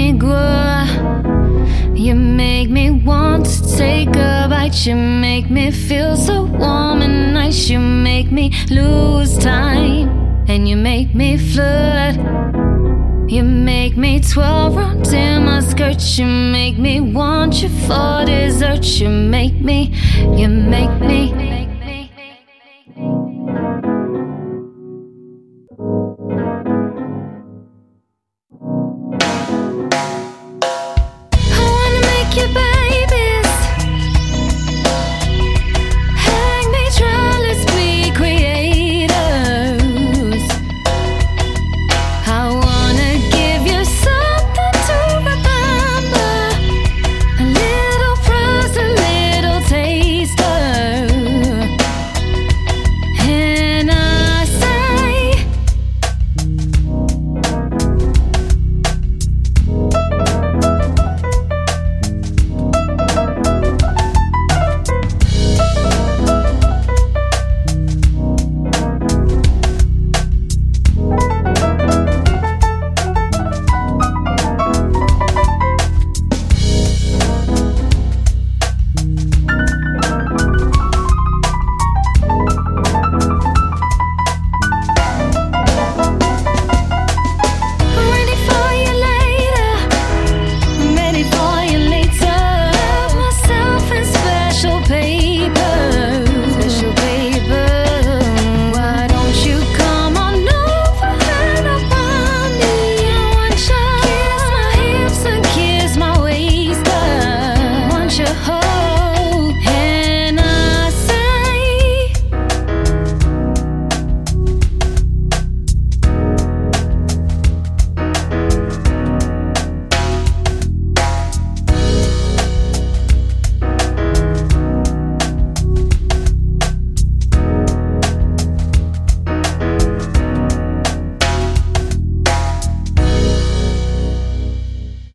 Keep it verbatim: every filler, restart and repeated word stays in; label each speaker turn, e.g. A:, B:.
A: me grow. You make me want to take a bite. You make me feel so warm and nice. You make me lose time, and you make me flood. You make me twirl round in my skirt. You make me want you for dessert. You make me, you make me